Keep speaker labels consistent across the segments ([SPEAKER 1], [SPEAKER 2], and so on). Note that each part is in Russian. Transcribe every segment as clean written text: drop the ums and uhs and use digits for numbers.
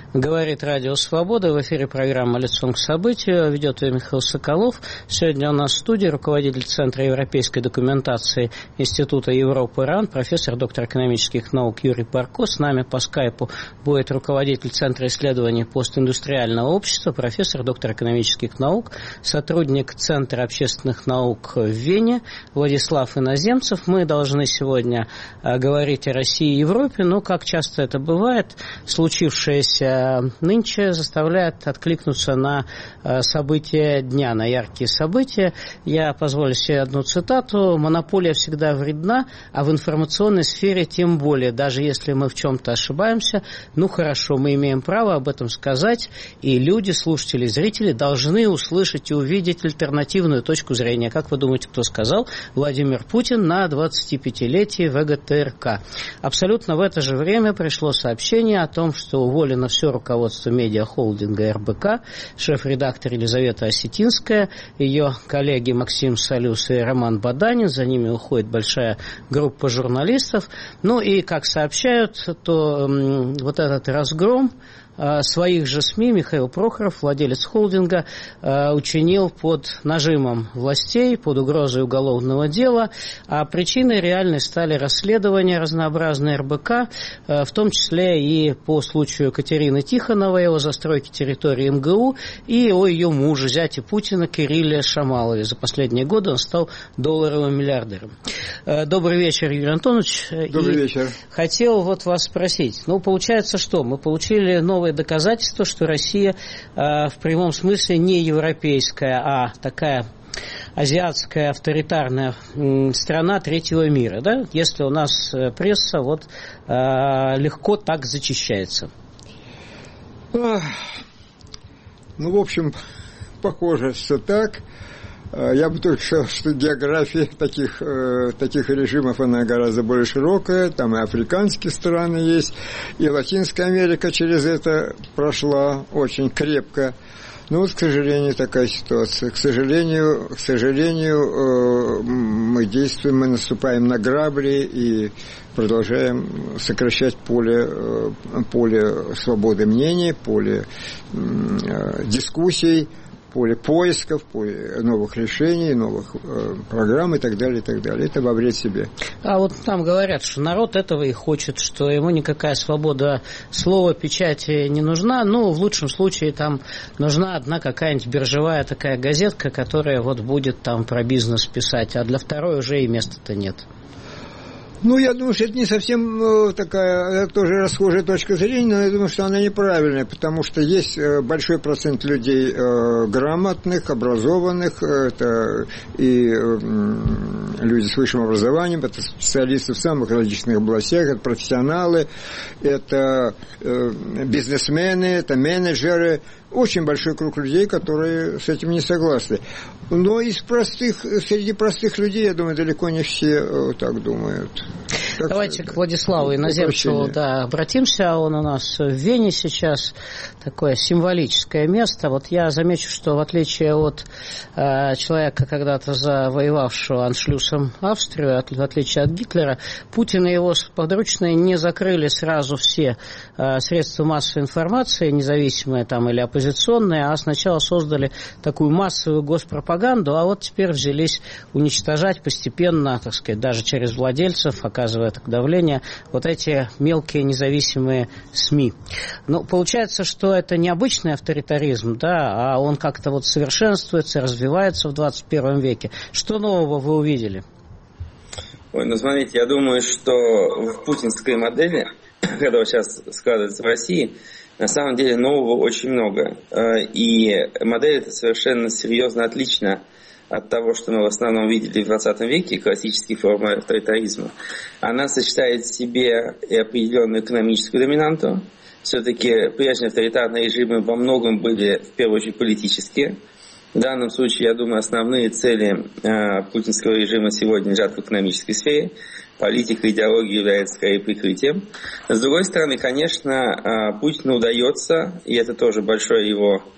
[SPEAKER 1] Говорит Радио Свобода. В эфире программа «Лицом к событию». Ведет ее Михаил Соколов. Сегодня у нас в студии руководитель Центра европейской документации Института Европы РАН, профессор, доктор экономических наук Юрий Барко. С нами по скайпу будет руководитель Центра исследований постиндустриального общества, профессор, доктор экономических наук, сотрудник Центра общественных наук в Вене Владислав Иноземцев. Мы должны сегодня говорить о России и Европе, но, как часто это бывает, случившееся нынче заставляет откликнуться на события дня, на яркие события. Я позволю себе одну цитату. «Монополия всегда вредна, а в информационной сфере тем более. Даже если мы в чем-то ошибаемся, ну хорошо, мы имеем право об этом сказать, и люди, слушатели, зрители должны услышать и увидеть альтернативную точку зрения». Как вы думаете, кто сказал? Владимир Путин на 25-летии ВГТРК. Абсолютно в это же время пришло сообщение о том, что уволено все руководство медиахолдинга РБК, шеф-редактор Елизавета Осетинская, ее коллеги Максим Солюс и Роман Баданин, за ними уходит большая группа журналистов. Ну и, как сообщают, то вот этот разгром своих же СМИ Михаил Прохоров, владелец холдинга, учинил под нажимом властей, под угрозой уголовного дела. А причиной реальной стали расследования разнообразные РБК, в том числе и по случаю Катерины Тихоновой, о застройке территории МГУ, и о ее муже, зяте Путина Кирилле Шамалове. За последние годы он стал долларовым миллиардером. Добрый вечер, Юрий Антонович.
[SPEAKER 2] Добрый вечер.
[SPEAKER 1] Хотел вот вас спросить. Ну, получается, что? Мы получили новые доказательства, что Россия в прямом смысле не европейская, а такая азиатская авторитарная страна третьего мира, да? Если у нас пресса вот легко так зачищается.
[SPEAKER 2] Ну, в общем, похоже, все так. Я бы только сказал, что география таких режимов, она гораздо более широкая. Там и африканские страны есть, и Латинская Америка через это прошла очень крепко. Но вот, к сожалению, такая ситуация. К сожалению, мы действуем, мы наступаем на грабли и продолжаем сокращать поле свободы мнений, поле дискуссий, поле поисков, поле новых решений, новых программ и так далее, и так далее. Это во вред себе.
[SPEAKER 1] А вот там говорят, что народ этого и хочет, что ему никакая свобода слова, печати не нужна. Ну, в лучшем случае там нужна одна какая-нибудь биржевая такая газетка, которая вот будет там про бизнес писать, а для второй уже и места-то нет.
[SPEAKER 2] Ну, я думаю, что это не совсем такая тоже расхожая точка зрения, но я думаю, что она неправильная, потому что есть большой процент людей грамотных, образованных, это и люди с высшим образованием, это специалисты в самых различных областях, это профессионалы, это бизнесмены, это менеджеры, очень большой круг людей, которые с этим не согласны. Но среди простых людей, я думаю, далеко не все так думают.
[SPEAKER 1] Давайте к Владиславу Иноземцеву обратимся. Он у нас в Вене сейчас, такое символическое место. Вот я замечу, что в отличие от человека, когда-то завоевавшего аншлюсом Австрию, в отличие от Гитлера, Путин и его подручные не закрыли сразу все средства массовой информации, независимые там или оппозиционные, а сначала создали такую массовую госпропаганду, а вот теперь взялись уничтожать постепенно, так сказать, даже через владельцев, оказывая так давление, вот эти мелкие независимые СМИ. Ну, получается, что это не обычный авторитаризм, да, а он как-то вот совершенствуется, развивается в 21 веке. Что нового вы увидели?
[SPEAKER 3] Ой, ну смотрите, я думаю, что в путинской модели, которая сейчас складывается в России, на самом деле нового очень много. И модель эта совершенно серьезно отлична от того, что мы в основном видели в 20 веке, классические формы авторитаризма. Она сочетает в себе и определенную экономическую доминанту. Все-таки прежние авторитарные режимы во многом были, в первую очередь, политические. В данном случае, я думаю, основные цели путинского режима сегодня лежат в экономической сфере. Политика, идеология является скорее прикрытием. С другой стороны, конечно, Путину удается, и это тоже большое его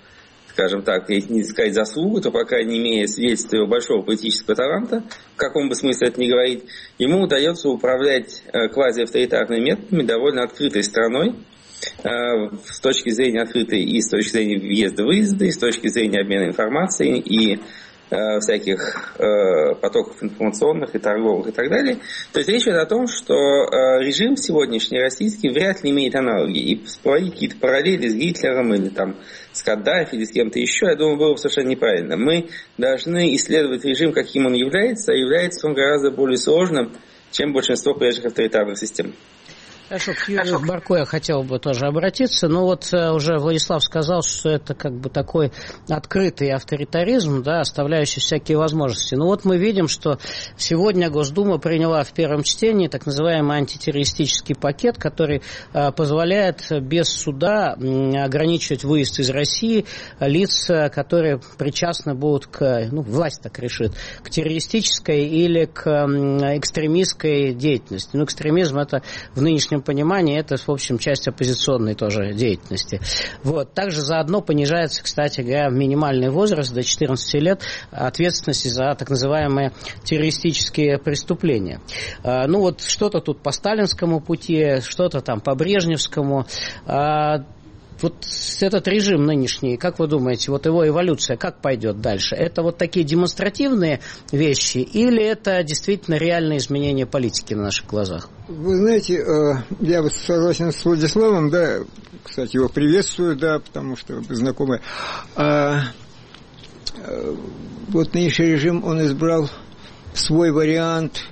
[SPEAKER 3] скажем так, если не сказать заслугу, то, по крайней мере, свидетельство его большого политического таланта, в каком бы смысле это ни говорить, ему удается управлять квазиавторитарными методами довольно открытой страной, с точки зрения открытой и с точки зрения въезда-выезда, и с точки зрения обмена информацией, и всяких потоков информационных и торговых и так далее. То есть речь идет о том, что режим сегодняшний российский вряд ли имеет аналоги. И проводить какие-то параллели с Гитлером или там с Каддафи или с кем-то еще, я думаю, было бы совершенно неправильно. Мы должны исследовать режим, каким он является, а является он гораздо более сложным, чем большинство прежних авторитарных систем.
[SPEAKER 1] Хорошо, к Юрию Барко я хотел бы тоже обратиться. Но вот уже Владислав сказал, что это как бы такой открытый авторитаризм, да, оставляющий всякие возможности. Но вот мы видим, что сегодня Госдума приняла в первом чтении так называемый антитеррористический пакет, который позволяет без суда ограничивать выезд из России лиц, которые причастны будут к, власть так решит, к террористической или к экстремистской деятельности. Экстремизм это в нынешнем понимании, это, в общем, часть оппозиционной тоже деятельности. Вот. Также заодно понижается, кстати говоря, минимальный возраст до 14 лет ответственности за так называемые террористические преступления. Что-то тут по сталинскому пути, что-то там по брежневскому. Вот этот режим нынешний, как вы думаете, вот его эволюция, как пойдет дальше? Это вот такие демонстративные вещи или это действительно реальные изменения политики на наших глазах?
[SPEAKER 2] Вы знаете, я вот согласен с Владиславом, да, кстати, его приветствую, да, потому что вы знакомы. Вот нынешний режим, он избрал свой вариант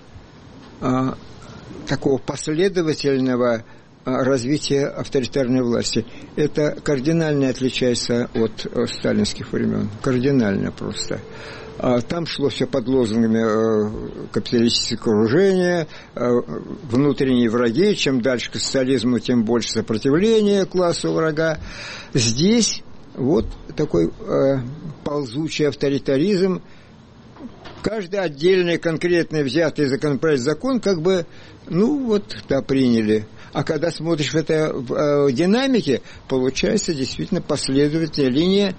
[SPEAKER 2] такого последовательного развития авторитарной власти. Это кардинально отличается от сталинских времен. Кардинально просто. Там шло все под лозунгами капиталистического окружения, внутренние враги. Чем дальше к социализму, тем больше сопротивления классу врага. Здесь вот такой ползучий авторитаризм. Каждый отдельный, конкретный взятый законопроект, закон, как бы, приняли. А когда смотришь в это в динамике, получается действительно последовательная линия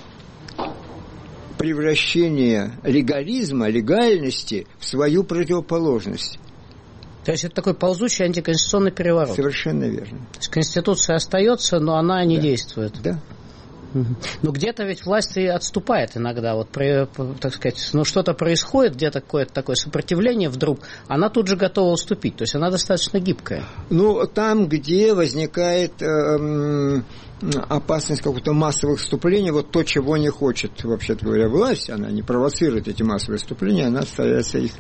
[SPEAKER 2] превращения легализма, легальности в свою противоположность.
[SPEAKER 1] То есть это такой ползучий антиконституционный переворот.
[SPEAKER 2] Совершенно верно.
[SPEAKER 1] То есть Конституция остается, но она не действует.
[SPEAKER 2] Да.
[SPEAKER 1] Но где-то ведь власть и отступает иногда, так сказать, что-то происходит, где-то какое-то такое сопротивление вдруг, она тут же готова уступить, то есть она достаточно гибкая.
[SPEAKER 2] Там, где возникает опасность какого-то массового вступления, вот то, чего не хочет, вообще-то говоря, власть, она не провоцирует эти массовые вступления, она старается их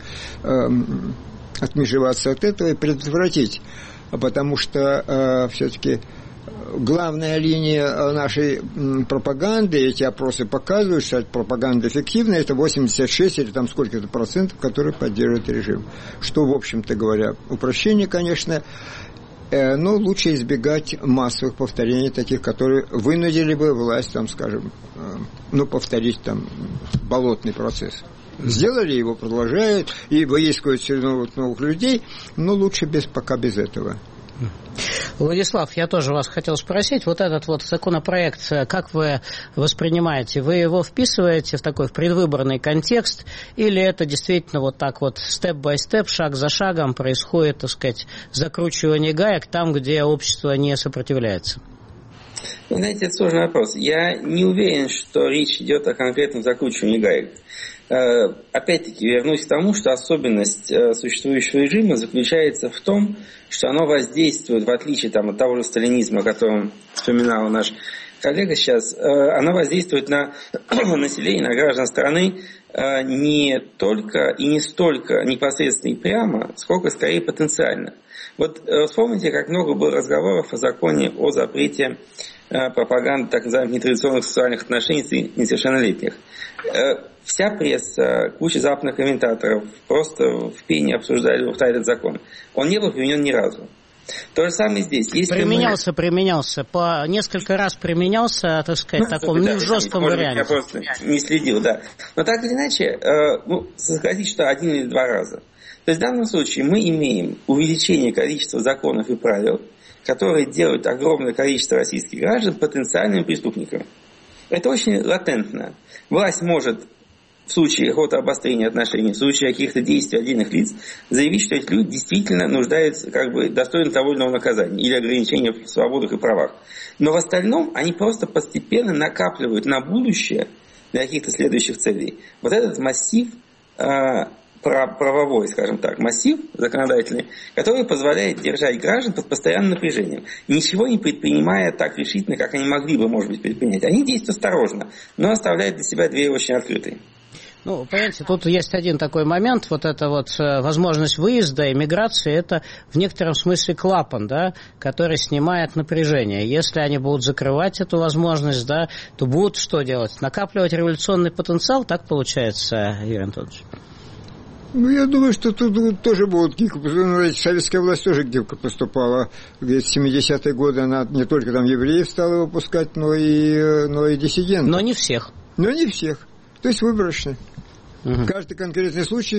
[SPEAKER 2] отмежеваться от этого и предотвратить, потому что все-таки главная линия нашей пропаганды, эти опросы показывают, что пропаганда эффективна, это 86 или там сколько-то процентов, которые поддерживают режим. Что, в общем-то говоря, упрощение, конечно, но лучше избегать массовых повторений таких, которые вынудили бы власть, там, скажем, повторить там болотный процесс. Сделали его, продолжают, и выискивают все новых людей, но лучше пока без этого.
[SPEAKER 1] Владислав, я тоже вас хотел спросить, вот этот вот законопроект, как вы воспринимаете? Вы его вписываете в такой предвыборный контекст, или это действительно вот так вот степ-бай-степ, шаг за шагом происходит, так сказать, закручивание гаек там, где общество не сопротивляется?
[SPEAKER 3] Вы знаете, это сложный вопрос. Я не уверен, что речь идет о конкретном закручивании гаек. Опять-таки, вернусь к тому, что особенность существующего режима заключается в том, что оно воздействует, в отличие от того же сталинизма, о котором вспоминал наш коллега сейчас, оно воздействует на население, на граждан страны не только и не столько непосредственно и прямо, сколько скорее потенциально. Вот вспомните, как много было разговоров о законе о запрете пропаганды так называемых нетрадиционных сексуальных отношений несовершеннолетних. Вся пресса, куча западных комментаторов просто в пене обсуждали этот закон. Он не был применен ни разу. То же самое здесь. Если
[SPEAKER 1] применялся. По несколько раз применялся, так сказать, в таком не в жестком варианте.
[SPEAKER 3] Я просто не следил, да. Но так или иначе, согласитесь, что один или два раза. То есть в данном случае мы имеем увеличение количества законов и правил, которые делают огромное количество российских граждан потенциальными преступниками. Это очень латентно. Власть может в случае какого-то обострения отношений, в случае каких-то действий отдельных лиц, заявить, что эти люди действительно нуждаются, достойны того или иного наказания или ограничения в свободах и правах. Но в остальном они просто постепенно накапливают на будущее для каких-то следующих целей вот этот массив правовой, скажем так, массив законодательный, который позволяет держать граждан под постоянным напряжением, ничего не предпринимая так решительно, как они могли бы, может быть, предпринять. Они действуют осторожно, но оставляют для себя двери очень открытые.
[SPEAKER 1] Ну, понимаете, тут есть один такой момент, вот эта вот возможность выезда, эмиграции, это в некотором смысле клапан, да, который снимает напряжение. Если они будут закрывать эту возможность, да, то будут что делать? Накапливать революционный потенциал, так получается, Юрий Антонович?
[SPEAKER 2] Ну, я думаю, что тут тоже будут гибко. Советская власть тоже гибко поступала. В 70-е годы она не только там евреев стала выпускать, но и диссидентов.
[SPEAKER 1] Но не всех.
[SPEAKER 2] Но не всех. То есть выборочно. Угу. Каждый конкретный случай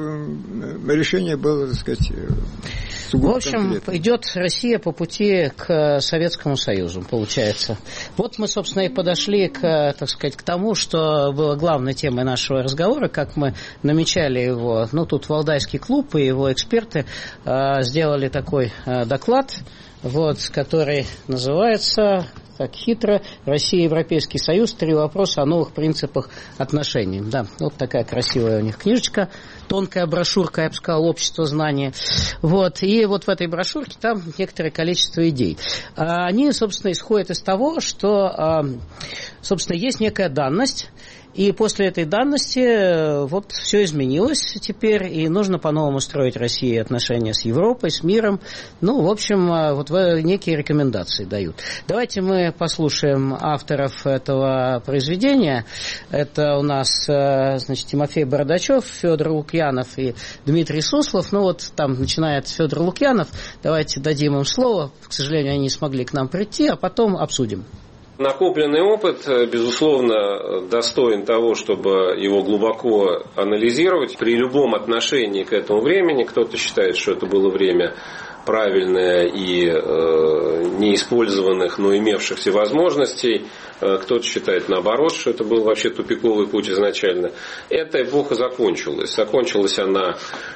[SPEAKER 2] решение было, так сказать, сугубо
[SPEAKER 1] в общем,
[SPEAKER 2] конкретное.
[SPEAKER 1] Идет Россия по пути к Советскому Союзу, получается. Вот мы, собственно, и подошли так сказать, к тому, что было главной темой нашего разговора, как мы намечали его. Ну, тут Валдайский клуб и его эксперты сделали такой доклад, вот, который называется... Так хитро. Россия и Европейский Союз. 3 вопроса о новых принципах отношений. Да, вот такая красивая у них книжечка. Тонкая брошюрка, я бы сказал, общество знания. Вот. И вот в этой брошюрке там некоторое количество идей. Они, собственно, исходят из того, что, собственно, есть некая данность. И после этой данности вот все изменилось теперь, и нужно по-новому строить России отношения с Европой, с миром. Ну, в общем, вот некие рекомендации дают. Давайте мы послушаем авторов этого произведения. Это у нас, значит, Тимофей Бородачев, Федор Лукьянов и Дмитрий Суслов. Ну, вот там начинает Федор Лукьянов. Давайте дадим им слово. К сожалению, они не смогли к нам прийти, а потом обсудим.
[SPEAKER 4] Накопленный опыт, безусловно, достоин того, чтобы его глубоко анализировать. При любом отношении к этому времени, кто-то считает, что это было время правильное и неиспользованных, но имевшихся возможностей. Кто-то считает наоборот, что это был вообще тупиковый путь изначально. Эта эпоха закончилась. Закончилась она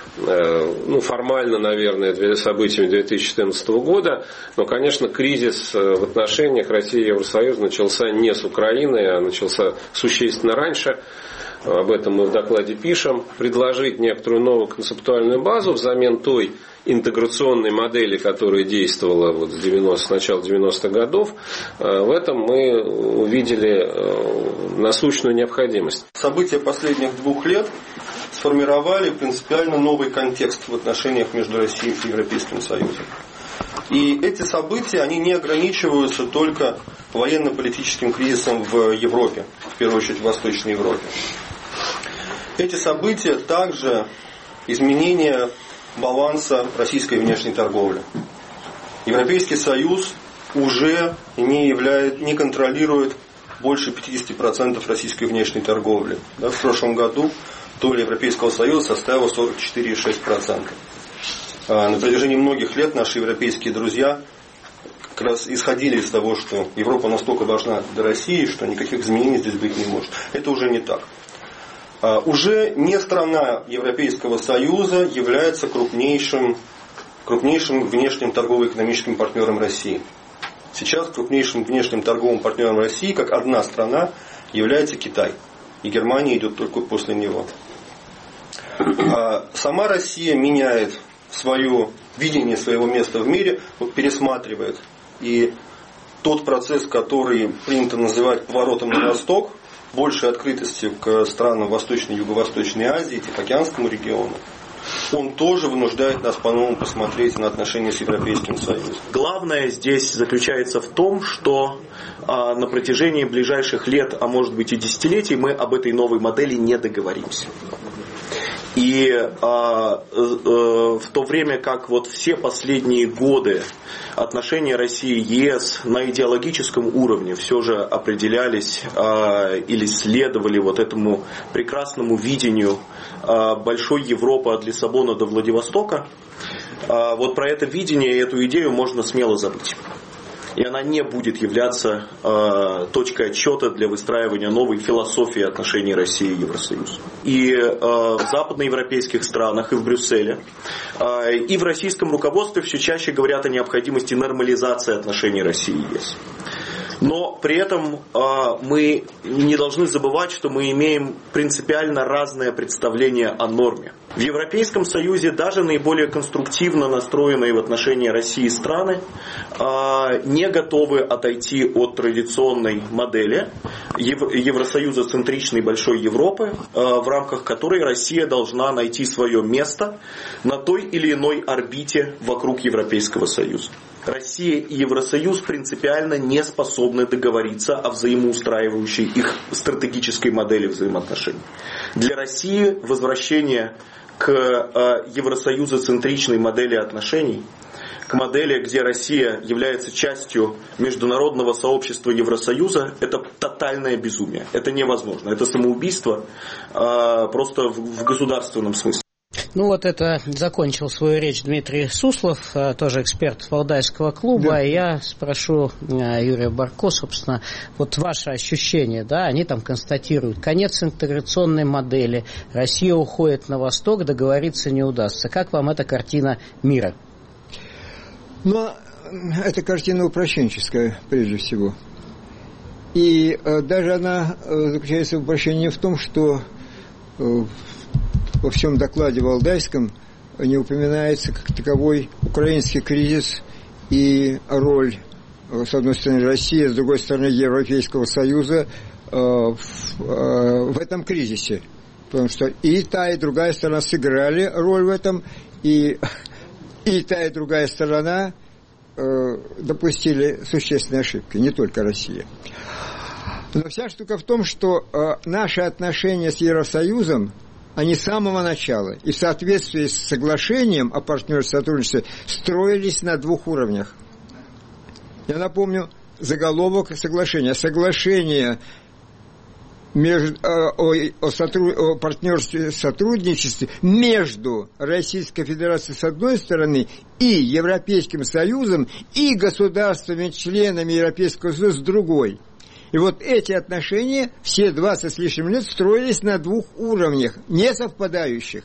[SPEAKER 4] формально, наверное, событиями 2014 года. Но, конечно, кризис в отношениях России и Евросоюза начался не с Украины, а начался существенно раньше. Об этом мы в докладе пишем. Предложить некоторую новую концептуальную базу взамен той интеграционной модели, которая действовала с начала 90-х годов, в этом мы увидели насущную необходимость.
[SPEAKER 5] События последних 2 лет сформировали принципиально новый контекст в отношениях между Россией и Европейским Союзом. И эти события, они не ограничиваются только военно-политическим кризисом в Европе, в первую очередь в Восточной Европе. Эти события также изменение баланса российской внешней торговли. Европейский Союз уже не контролирует больше 50% российской внешней торговли. В прошлом году доля Европейского Союза составила 44,6%. На протяжении многих лет наши европейские друзья как раз исходили из того, что Европа настолько важна для России, что никаких изменений здесь быть не может. Это уже не так. Уже не страна Европейского Союза является крупнейшим внешним торгово-экономическим партнером России. Сейчас крупнейшим внешним торговым партнером России, как одна страна, является Китай. И Германия идет только после него. Сама Россия меняет свое видение своего места в мире, пересматривает. И тот процесс, который принято называть поворотом на восток, большей открытости к странам Восточной и Юго-Восточной Азии, Тихоокеанскому региону, он тоже вынуждает нас по-новому посмотреть на отношения с Европейским Союзом.
[SPEAKER 6] Главное здесь заключается в том, что на протяжении ближайших лет, а может быть и десятилетий, мы об этой новой модели не договоримся. И в то время как вот все последние годы отношения России и ЕС на идеологическом уровне все же определялись или следовали вот этому прекрасному видению большой Европы от Лиссабона до Владивостока, вот про это видение и эту идею можно смело забыть. И она не будет являться точкой отсчета для выстраивания новой философии отношений России и Евросоюза. И в западноевропейских странах, и в Брюсселе, и в российском руководстве все чаще говорят о необходимости нормализации отношений России и ЕС. Но при этом мы не должны забывать, что мы имеем принципиально разное представление о норме. В Европейском Союзе даже наиболее конструктивно настроенные в отношении России страны не готовы отойти от традиционной модели Евросоюза-центричной большой Европы, в рамках которой Россия должна найти свое место на той или иной орбите вокруг Европейского Союза. Россия и Евросоюз принципиально не способны договориться о взаимоустраивающей их стратегической модели взаимоотношений. Для России возвращение к евросоюзоцентричной модели отношений, к модели, где Россия является частью международного сообщества Евросоюза, это тотальное безумие. Это невозможно. Это самоубийство просто в государственном смысле.
[SPEAKER 1] Ну вот это закончил свою речь Дмитрий Суслов, тоже эксперт Валдайского клуба. Да. Я спрошу Юрия Барко, собственно, вот ваше ощущение, да, они там констатируют конец интеграционной модели, Россия уходит на восток, договориться не удастся. Как вам эта картина мира?
[SPEAKER 2] Ну, эта картина упрощенческая, прежде всего. И даже она заключается в упрощении в том, что во всем докладе Валдайском не упоминается как таковой украинский кризис и роль, с одной стороны, России, с другой стороны, Европейского Союза в этом кризисе. Потому что и та, и другая сторона сыграли роль в этом, и та, и другая сторона допустили существенные ошибки, не только Россия. Но вся штука в том, что наши отношения с Евросоюзом, они с самого начала и в соответствии с соглашением о партнерстве и сотрудничестве строились на двух уровнях. Я напомню заголовок соглашения. Соглашение о партнерстве и сотрудничестве между Российской Федерацией с одной стороны и Европейским Союзом и государствами-членами Европейского Союза с другой. И вот эти отношения все 20 с лишним лет строились на двух уровнях, не совпадающих.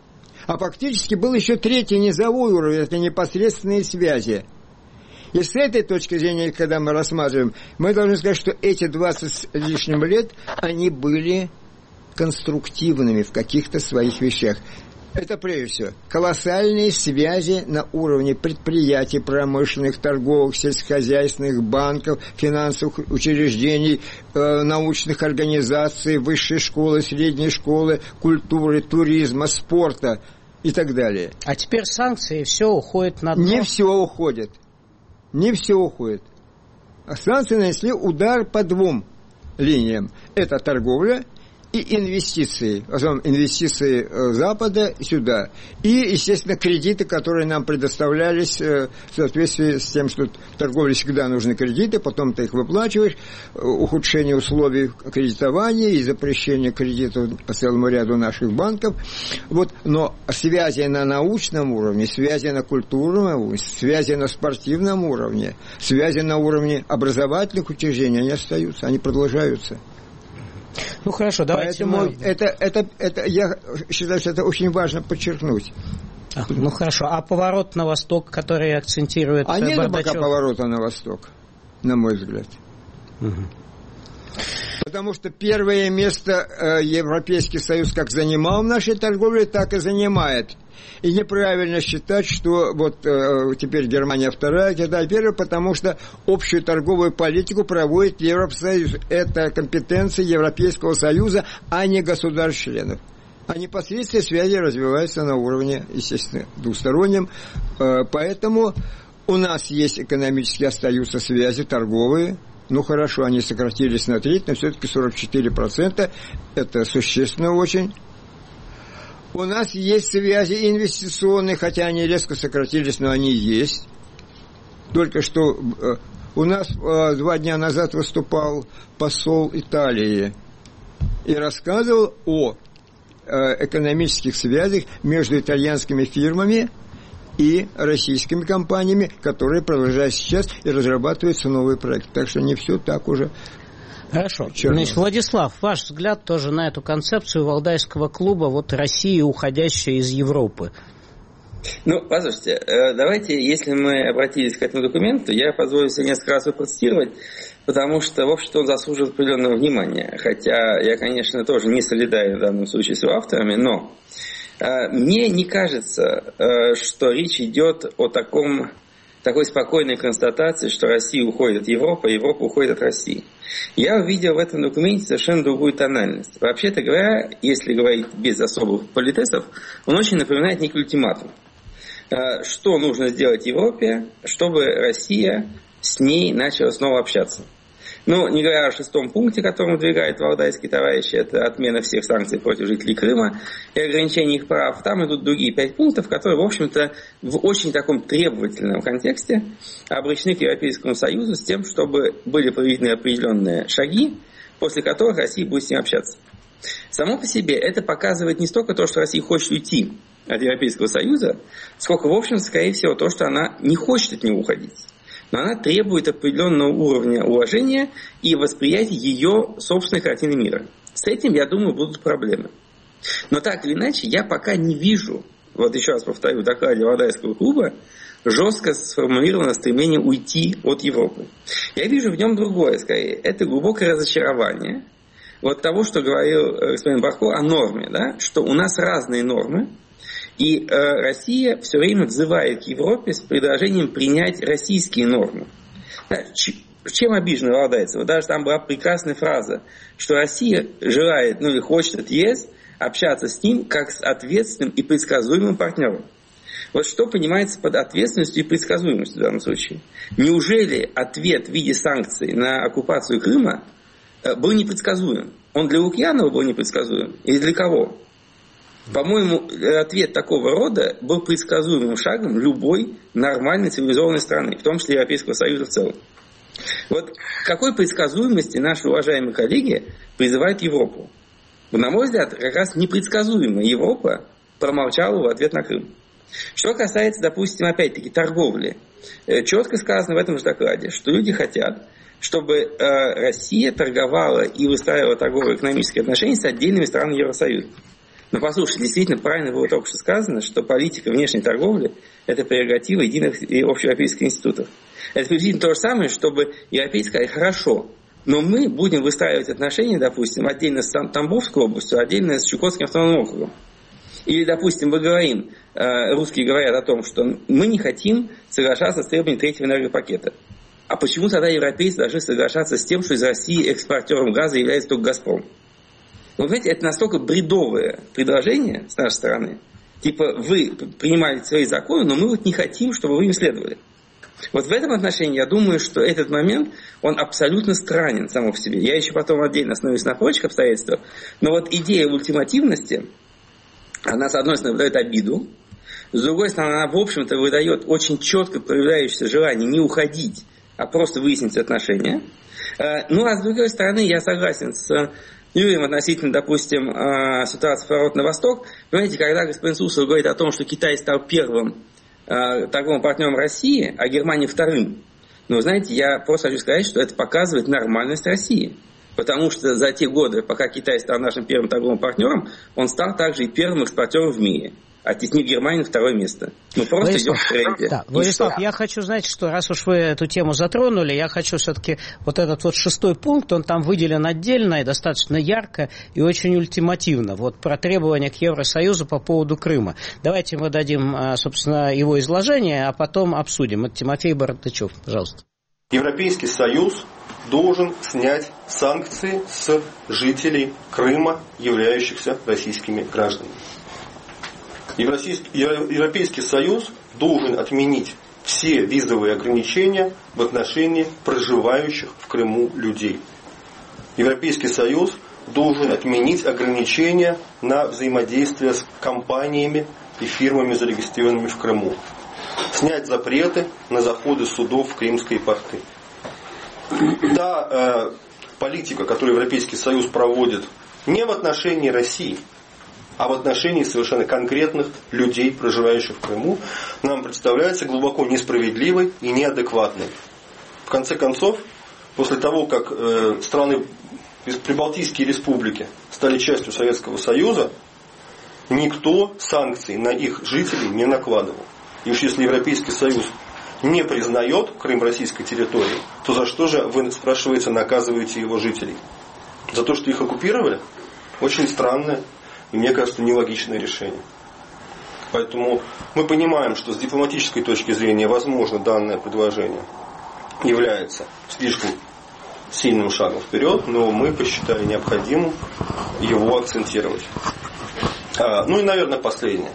[SPEAKER 2] А фактически был еще третий низовой уровень, это непосредственные связи. И с этой точки зрения, когда мы рассматриваем, мы должны сказать, что эти 20 с лишним лет, они были конструктивными в каких-то своих вещах. Это, прежде всего, колоссальные связи на уровне предприятий, промышленных, торговых, сельскохозяйственных, банков, финансовых учреждений, научных организаций, высшей школы, средней школы, культуры, туризма, спорта и так далее.
[SPEAKER 1] А теперь санкции, все уходит на дно?
[SPEAKER 2] Не все уходит. Не все уходит. А санкции нанесли удар по двум линиям. Это торговля и инвестиции, в основном инвестиции Запада сюда. И, естественно, кредиты, которые нам предоставлялись в соответствии с тем, что в торговле всегда нужны кредиты, потом ты их выплачиваешь, ухудшение условий кредитования и запрещение кредитов по целому ряду наших банков. Вот. Но связи на научном уровне, связи на культурном уровне, связи на спортивном уровне, связи на уровне образовательных учреждений, они остаются, они продолжаются.
[SPEAKER 1] Ну хорошо, давайте.
[SPEAKER 2] Поэтому это я считаю, что это очень важно подчеркнуть.
[SPEAKER 1] Ну хорошо, а поворот на восток, который акцентирует
[SPEAKER 2] Бардачев?
[SPEAKER 1] А
[SPEAKER 2] нет пока поворота на восток, на мой взгляд.
[SPEAKER 1] Угу.
[SPEAKER 2] Потому что первое место Европейский Союз как занимал в нашей торговле, так и занимает. И неправильно считать, что вот теперь Германия вторая, Китай первая, потому что общую торговую политику проводит Евросоюз. Это компетенция Европейского Союза, а не государств-членов. А непосредственно связи развиваются на уровне, естественно, двустороннем. Поэтому у нас есть экономически остаются связи торговые. Ну хорошо, они сократились на треть, но все-таки 44%. Это существенно очень. У нас есть связи инвестиционные, хотя они резко сократились, но они есть. Только что у нас 2 дня назад выступал посол Италии и рассказывал о экономических связях между итальянскими фирмами и российскими компаниями, которые продолжают сейчас и разрабатываются новые проекты. Так что не все так уже.
[SPEAKER 1] Хорошо. Значит, Владислав, ваш взгляд тоже на эту концепцию Валдайского клуба, вот России, уходящая из Европы?
[SPEAKER 3] Ну, послушайте, давайте, если мы обратились к этому документу, я позволю себе несколько раз его процитировать, потому что, в общем-то, он заслуживает определенного внимания. Хотя я, конечно, тоже не солидарен в данном случае с его авторами, но мне не кажется, что речь идет о такой спокойной констатации, что Россия уходит от Европы, а Европа уходит от России. Я увидел в этом документе совершенно другую тональность. Вообще-то говоря, если говорить без особых политесов, он очень напоминает некий ультиматум. Что нужно сделать Европе, чтобы Россия с ней начала снова общаться. Ну, не говоря о 6-м пункте, который выдвигает валдайские товарищи, это отмена всех санкций против жителей Крыма и ограничение их прав. Там идут другие 5 пунктов, которые, в общем-то, в очень таком требовательном контексте обращены к Европейскому Союзу с тем, чтобы были проведены определенные шаги, после которых Россия будет с ним общаться. Само по себе это показывает не столько то, что Россия хочет уйти от Европейского Союза, сколько, в общем, скорее всего, то, что она не хочет от него уходить. Но она требует определенного уровня уважения и восприятия ее собственной картины мира. С этим, я думаю, будут проблемы. Но так или иначе, я пока не вижу, вот еще раз повторю, в докладе Валдайского клуба, жестко сформулировано стремление уйти от Европы. Я вижу в нем другое, скорее. Это глубокое разочарование вот того, что говорил господин Барко о норме, да? Что у нас разные нормы, и Россия все время взывает к Европе с предложением принять российские нормы. Чем обижены валдайцы? Вот даже там была прекрасная фраза, что Россия желает, или хочет от ЕС общаться с ним как с ответственным и предсказуемым партнером. Вот что понимается под ответственностью и предсказуемостью в данном случае? Неужели ответ в виде санкций на оккупацию Крыма был непредсказуем? Он для Лукьянова был непредсказуем? Или для кого? По-моему, ответ такого рода был предсказуемым шагом любой нормальной цивилизованной страны, в том числе Европейского Союза в целом. Вот к какой предсказуемости наши уважаемые коллеги призывают Европу? На мой взгляд, как раз непредсказуемая Европа промолчала в ответ на Крым. Что касается, допустим, опять-таки торговли, четко сказано в этом же докладе, что люди хотят, чтобы Россия торговала и выстраивала торгово-экономические отношения с отдельными странами Евросоюза. Но послушайте, действительно правильно было только что сказано, что политика внешней торговли – это прерогатива единых и общеевропейских институтов. Это приблизительно то же самое, чтобы европейцы сказали: хорошо, но мы будем выстраивать отношения, допустим, отдельно с Тамбовской областью, отдельно с Чукотским автономным округом. Или, допустим, мы говорим, русские говорят о том, что мы не хотим соглашаться с требованием третьего энергопакета. А почему тогда европейцы должны соглашаться с тем, что из России экспортером газа является только «Газпром»? Вы понимаете, это настолько бредовое предложение с нашей стороны. Типа, вы принимаете свои законы, но мы вот не хотим, чтобы вы им следовали. Вот в этом отношении я думаю, что этот момент, он абсолютно странен сам по себе. Я еще потом отдельно остановлюсь на прочих обстоятельствах. Но вот идея ультимативности, она, с одной стороны, выдает обиду, с другой стороны, она, в общем-то, выдает очень четко проявляющееся желание не уходить, а просто выяснить отношения. Ну, а с другой стороны, я согласен с Юрием относительно, допустим, ситуации «Поворот на восток». Понимаете, когда господин Суслов говорит о том, что Китай стал первым торговым партнером России, а Германия вторым, ну, знаете, я просто хочу сказать, что это показывает нормальность России. Потому что за те годы, пока Китай стал нашим первым торговым партнером, он стал также и первым экспортером в мире, оттеснив Германию на второе место. Мы просто идем в тренде.
[SPEAKER 1] Да, Владислав, я хочу, знаете, что раз уж вы эту тему затронули, я хочу все-таки вот этот вот 6-й пункт, он там выделен отдельно и достаточно ярко и очень ультимативно. Вот про требования к Евросоюзу по поводу Крыма. Давайте мы дадим, собственно, его изложение, а потом обсудим. Это Тимофей Бортачев, пожалуйста.
[SPEAKER 5] Европейский Союз должен снять санкции с жителей Крыма, являющихся российскими гражданами. Европейский Союз должен отменить все визовые ограничения в отношении проживающих в Крыму людей. Европейский Союз должен отменить ограничения на взаимодействие с компаниями и фирмами, зарегистрированными в Крыму. Снять запреты на заходы судов в крымские порты. Та политика, которую Европейский Союз проводит не в отношении России, а в отношении совершенно конкретных людей, проживающих в Крыму, нам представляется глубоко несправедливой и неадекватной. В конце концов, после того, как страны Прибалтийские республики стали частью Советского Союза, никто санкций на их жителей не накладывал. И уж если Европейский Союз не признает Крым российской территорией, то за что же вы, спрашивается, наказываете его жителей? За то, что их оккупировали? Очень странное и, мне кажется, нелогичное решение. Поэтому мы понимаем, что с дипломатической точки зрения, возможно, данное предложение является слишком сильным шагом вперед, но мы посчитали необходимым его акцентировать. Ну и, наверное, последнее.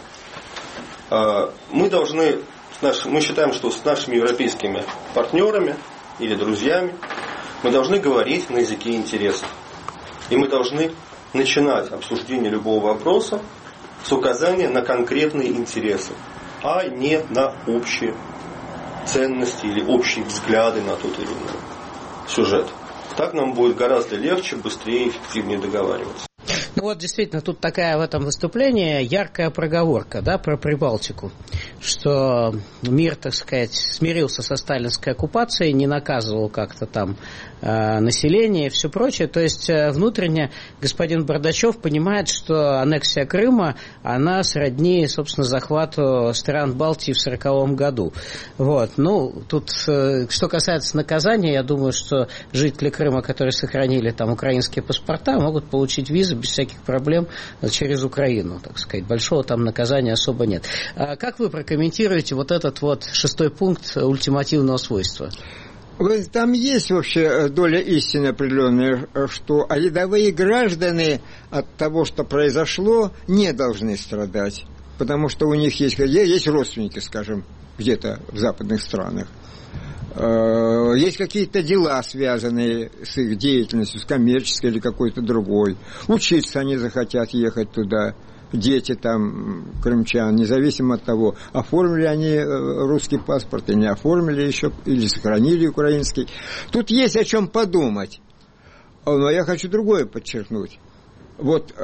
[SPEAKER 5] Мы считаем, что с нашими европейскими партнерами или друзьями мы должны говорить на языке интересов. И мы должны начинать обсуждение любого вопроса с указания на конкретные интересы, а не на общие ценности или общие взгляды на тот или иной сюжет. Так нам будет гораздо легче, быстрее и эффективнее договариваться.
[SPEAKER 1] Ну вот действительно тут такая в этом выступлении яркая проговорка, да, про Прибалтику, что мир, так сказать, смирился со сталинской оккупацией, не наказывал как-то там население и все прочее. То есть внутренне господин Бардачев понимает, что аннексия Крыма, она сродни, собственно, захвату стран Балтии в 1940 году. Вот. Ну, тут, что касается наказания, я думаю, что жители Крыма, которые сохранили там украинские паспорта, могут получить визы без всяких проблем через Украину, так сказать. Большого там наказания особо нет. Как вы прокомментируете вот этот вот 6-й пункт ультимативного свойства?
[SPEAKER 2] Там есть вообще доля истины определенная, что рядовые граждане от того, что произошло, не должны страдать. Потому что у них есть родственники, скажем, где-то в западных странах. Есть какие-то дела, связанные с их деятельностью, с коммерческой или какой-то другой. Учиться они захотят ехать туда. Дети там, крымчан, независимо от того, оформили они русский паспорт или не оформили еще, или сохранили украинский. Тут есть о чем подумать. Но я хочу другое подчеркнуть. Вот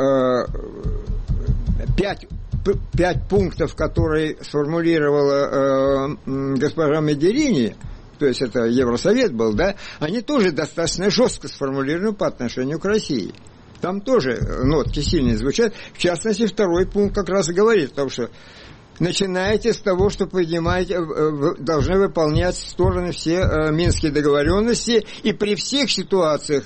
[SPEAKER 2] 5 пунктов, которые сформулировала госпожа Могерини, то есть это Евросовет был, да, они тоже достаточно жестко сформулированы по отношению к России. Там тоже нотки сильные звучат. В частности, 2-й пункт как раз и говорит о том, что начинаете с того, что поднимаете, должны выполнять стороны все минские договоренности, и при всех ситуациях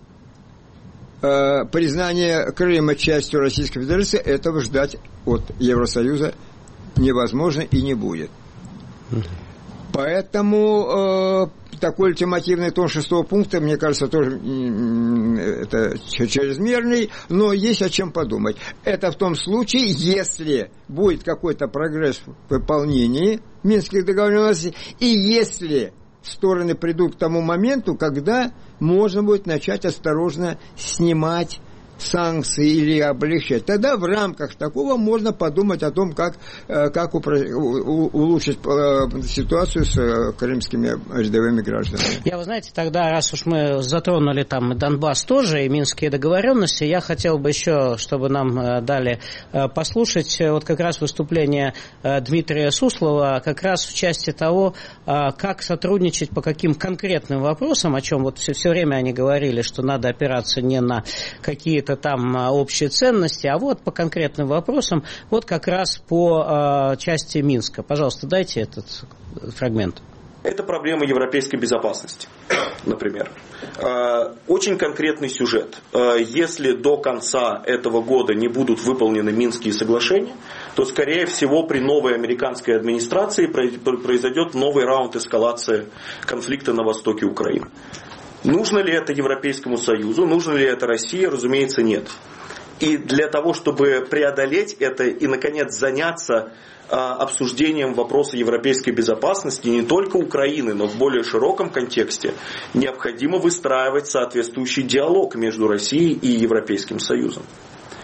[SPEAKER 2] признания Крыма частью Российской Федерации этого ждать от Евросоюза невозможно и не будет. Поэтому такой ультимативный тон 6-го пункта, мне кажется, тоже это чрезмерный, но есть о чем подумать. Это в том случае, если будет какой-то прогресс в выполнении Минских договоренностей, и если стороны придут к тому моменту, когда можно будет начать осторожно снимать санкции или облегчать. Тогда в рамках такого можно подумать о том, как улучшить ситуацию с крымскими рядовыми гражданами.
[SPEAKER 1] Вы знаете, тогда, раз уж мы затронули там и Донбасс тоже, и Минские договоренности, я хотел бы еще, чтобы нам дали послушать вот как раз выступление Дмитрия Суслова, как раз в части того, как сотрудничать по каким конкретным вопросам, о чем вот все время они говорили, что надо опираться не на какие-то там общие ценности, а вот по конкретным вопросам, вот как раз по части Минска. Пожалуйста, дайте этот фрагмент.
[SPEAKER 6] Это проблема европейской безопасности, например. Очень конкретный сюжет. Если до конца этого года не будут выполнены Минские соглашения, то, скорее всего, при новой американской администрации произойдет новый раунд эскалации конфликта на востоке Украины. Нужно ли это Европейскому Союзу, нужно ли это России, разумеется, нет. И для того, чтобы преодолеть это и, наконец, заняться обсуждением вопроса европейской безопасности не только Украины, но в более широком контексте, необходимо выстраивать соответствующий диалог между Россией и Европейским Союзом.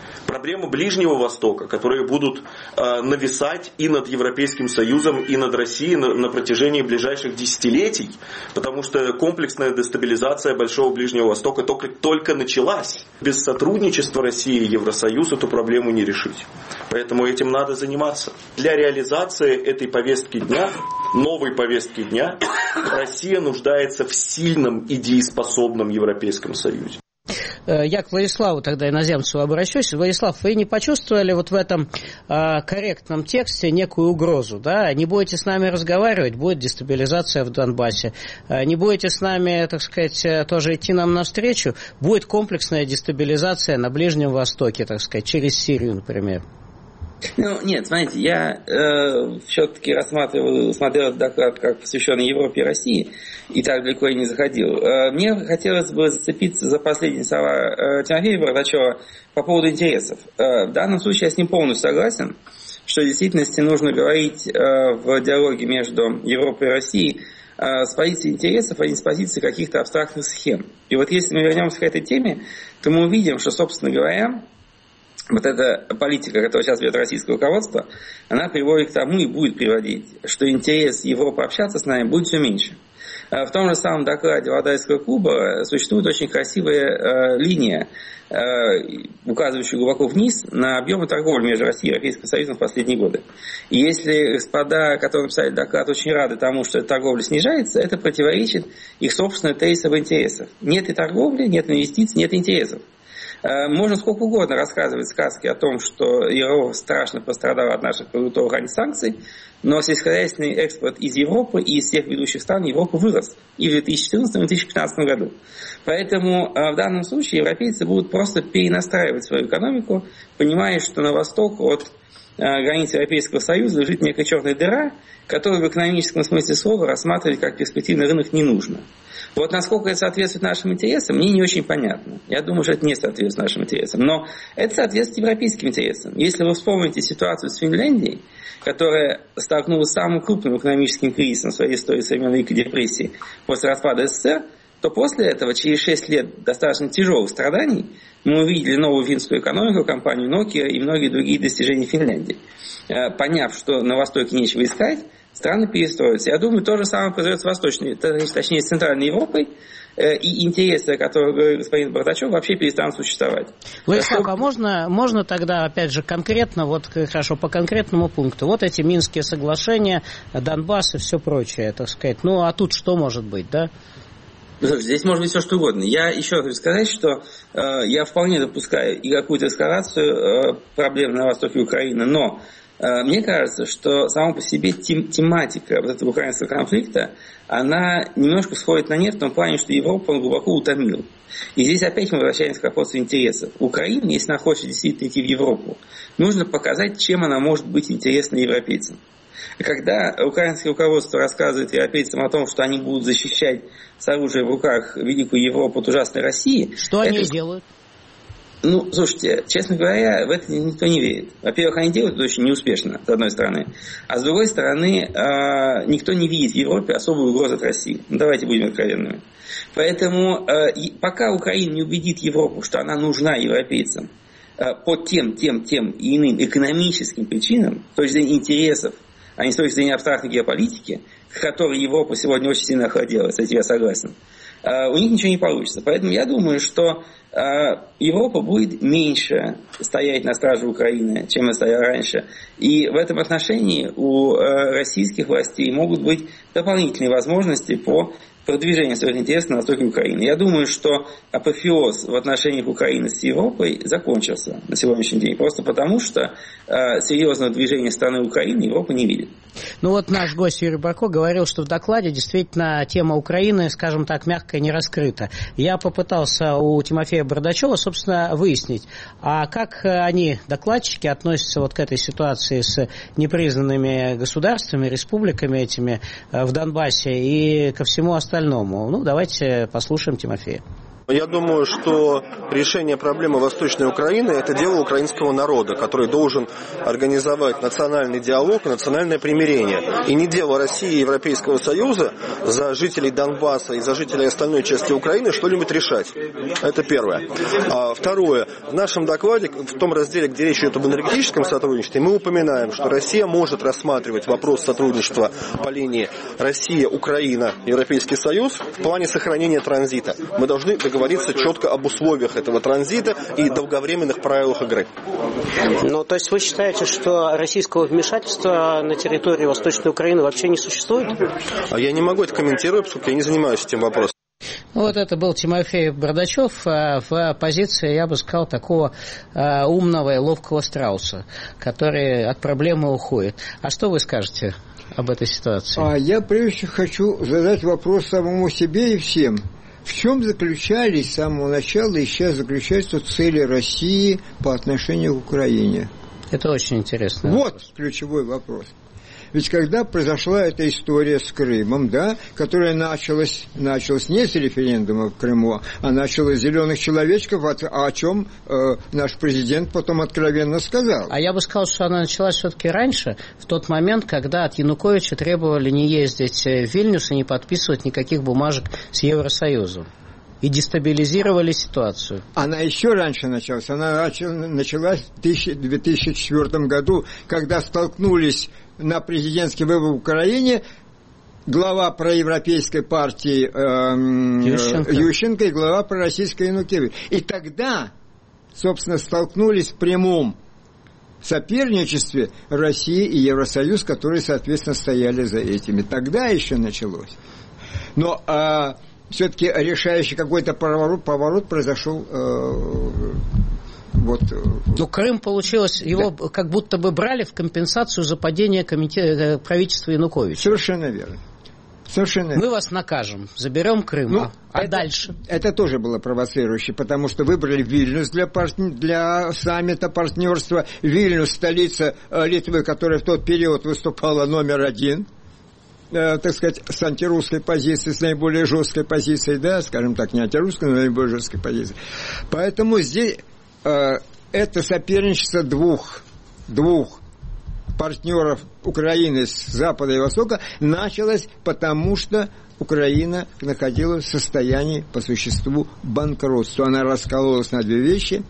[SPEAKER 6] проблемы Ближнего Востока, которые будут нависать и над Европейским Союзом, и над Россией на протяжении ближайших десятилетий, потому что комплексная дестабилизация Большого Ближнего Востока только началась. Без сотрудничества России и Евросоюза эту проблему не решить. Поэтому этим надо заниматься. Для реализации этой повестки дня, новой повестки дня, Россия нуждается в сильном и дееспособном Европейском Союзе.
[SPEAKER 1] Я к Владиславу тогда иноземцу обращусь. Владислав, вы не почувствовали вот в этом корректном тексте некую угрозу? Да? Не будете с нами разговаривать, будет дестабилизация в Донбассе. Не будете с нами, так сказать, тоже идти нам навстречу, будет комплексная дестабилизация на Ближнем Востоке, так сказать, через Сирию, например.
[SPEAKER 3] Ну, нет, смотрите, я все-таки смотрел этот доклад как посвященный Европе и России, и так далеко и не заходил. Мне хотелось бы зацепиться за последние слова Тимофея Бардачева по поводу интересов. В данном случае я с ним полностью согласен, что в действительности нужно говорить в диалоге между Европой и Россией с позиции интересов, а не с позиции каких-то абстрактных схем. И вот если мы вернемся к этой теме, то мы увидим, что, собственно говоря, вот эта политика, которую сейчас ведет российское руководство, она приводит к тому и будет приводить, что интерес Европы общаться с нами будет все меньше. В том же самом докладе Валдайского клуба существует очень красивая линия, указывающая глубоко вниз на объемы торговли между Россией и Европейским Союзом в последние годы. И если господа, которые написали доклад, очень рады тому, что эта торговля снижается, это противоречит их собственным тезисам интересов. Нет и торговли, нет инвестиций, нет интересов. Можно сколько угодно рассказывать сказки о том, что Европа страшно пострадала от наших продуктовых антисанкций, но сельскохозяйственный экспорт из Европы и из всех ведущих стран Европы вырос и в 2014 и 2015 году. Поэтому в данном случае европейцы будут просто перенастраивать свою экономику, понимая, что на восток от границ Европейского Союза лежит некая черная дыра, которую в экономическом смысле слова рассматривать как перспективный рынок не нужно. Вот насколько это соответствует нашим интересам, мне не очень понятно. Я думаю, что это не соответствует нашим интересам. Но это соответствует европейским интересам. Если вы вспомните ситуацию с Финляндией, которая столкнулась с самым крупным экономическим кризисом в своей истории со времен Великой депрессии после распада СССР, то после этого, через 6 лет достаточно тяжелых страданий, мы увидели новую финскую экономику, компанию Nokia и многие другие достижения Финляндии. Поняв, что на Востоке нечего искать, страны перестроятся. Я думаю, то же самое произойдет с Восточной, точнее, с Центральной Европой, и интересы, о которых говорит господин Бардачев, вообще перестанут существовать.
[SPEAKER 1] Владислав, а можно тогда, опять же, конкретно, вот хорошо, по конкретному пункту, вот эти Минские соглашения, Донбасс и все прочее, так сказать, ну а тут что может быть, да?
[SPEAKER 3] Здесь может быть все что угодно. Я еще хочу сказать, что я вполне допускаю и какую-то эскалацию проблем на востоке Украины, но мне кажется, что сама по себе тематика вот этого украинского конфликта, она немножко сходит на нет в том плане, что Европу он глубоко утомил. И здесь опять мы возвращаемся к вопросу интересов. Украина, если она хочет действительно идти в Европу, нужно показать, чем она может быть интересна европейцам. Когда украинское руководство рассказывает европейцам о том, что они будут защищать с оружием в руках великую Европу от ужасной России...
[SPEAKER 1] Что они делают?
[SPEAKER 3] Ну, слушайте, честно говоря, в это никто не верит. Во-первых, они делают это очень неуспешно, с одной стороны. А с другой стороны, никто не видит в Европе особую угрозу от России. Ну, давайте будем откровенными. Поэтому, пока Украина не убедит Европу, что она нужна европейцам по тем и иным экономическим причинам, с точки зрения интересов, а не с точки зрения абстрактной геополитики, к которой Европа сегодня очень сильно охладела, с этим я согласен, у них ничего не получится. Поэтому я думаю, что Европа будет меньше стоять на страже Украины, чем она стояла раньше. И в этом отношении у российских властей могут быть дополнительные возможности по продвижению своих интересов на востоке Украины. Я думаю, что апофеоз в отношениях Украины с Европой закончился на сегодняшний день. Просто потому, что серьезного движения страны Украины Европа не видит.
[SPEAKER 1] Ну вот наш гость Юрий Барко говорил, что в докладе действительно тема Украины, скажем так, мягко не раскрыта. Я попытался у Тимофея Бардачева, собственно, выяснить, а как они, докладчики, относятся вот к этой ситуации с непризнанными государствами, республиками этими в Донбассе и ко всему остальному. Ну, давайте послушаем Тимофея.
[SPEAKER 5] Я думаю, что решение проблемы Восточной Украины – это дело украинского народа, который должен организовать национальный диалог и национальное примирение. И не дело России и Европейского Союза за жителей Донбасса и за жителей остальной части Украины что-нибудь решать. Это первое. Второе. В нашем докладе, в том разделе, где речь идет об энергетическом сотрудничестве, мы упоминаем, что Россия может рассматривать вопрос сотрудничества по линии Россия-Украина, Европейский Союз в плане сохранения транзита. Мы должны договориться четко об условиях этого транзита и долговременных правилах игры.
[SPEAKER 1] Ну, то есть вы считаете, что российского вмешательства на территории Восточной Украины вообще не существует?
[SPEAKER 5] Я не могу это комментировать, поскольку я не занимаюсь этим вопросом.
[SPEAKER 1] Вот это был Тимофей Бардачев в позиции, я бы сказал, такого умного и ловкого страуса, который от проблемы уходит. А что вы скажете об этой ситуации?
[SPEAKER 2] Я прежде всего хочу задать вопрос самому себе и всем. В чем заключались с самого начала и сейчас заключаются цели России по отношению к Украине?
[SPEAKER 1] Это очень интересно.
[SPEAKER 2] Вот ключевой вопрос. Ведь когда произошла эта история с Крымом, да, которая началась не с референдума в Крыму, а началась с зеленых человечков, о чем наш президент потом откровенно сказал.
[SPEAKER 1] А я бы сказал, что она началась все-таки раньше, в тот момент, когда от Януковича требовали не ездить в Вильнюс и не подписывать никаких бумажек с Евросоюзом. И дестабилизировали ситуацию.
[SPEAKER 2] Она еще раньше началась. Она началась в 2004 году, когда столкнулись на президентский выбор в Украине глава проевропейской партии Ющенко и глава пророссийской Янукович. И тогда, собственно, столкнулись в прямом соперничестве Россия и Евросоюз, которые, соответственно, стояли за этими. Тогда еще началось. Но все-таки решающий какой-то поворот произошел.
[SPEAKER 1] Но Крым, получилось, его как будто бы брали в компенсацию за падение правительства Януковича.
[SPEAKER 2] Совершенно верно.
[SPEAKER 1] Мы вас накажем, заберем Крым, дальше?
[SPEAKER 2] Это тоже было провоцирующе, потому что выбрали Вильнюс для саммита партнерства. Вильнюс, столица Литвы, которая в тот период выступала номер один, так сказать, с антирусской позицией, с наиболее жесткой позицией, да, скажем так, не антирусской, но наиболее жесткой позицией. Поэтому здесь это соперничество двух партнеров Украины с Запада и Востока началось, потому что Украина находилась в состоянии по существу банкротства. Она раскололась на две вещи.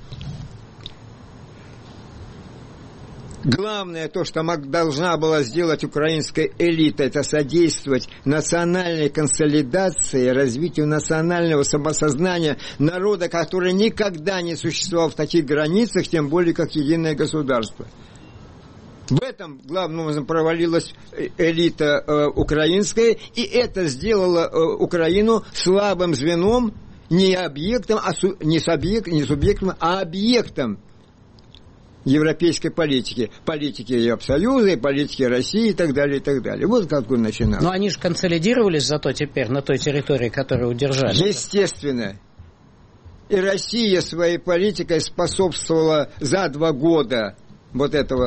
[SPEAKER 2] Главное, то, что должна была сделать украинская элита, это содействовать национальной консолидации, развитию национального самосознания народа, который никогда не существовал в таких границах, тем более как единое государство. В этом главным образом провалилась элита украинская, и это сделало Украину слабым звеном, не субъектом, а объектом европейской политики Евросоюза, и политики России и так далее, и так далее. Вот как он начинал.
[SPEAKER 1] Но они же консолидировались зато теперь на той территории, которую удержали.
[SPEAKER 2] Естественно. И Россия своей политикой способствовала за 2 года вот этого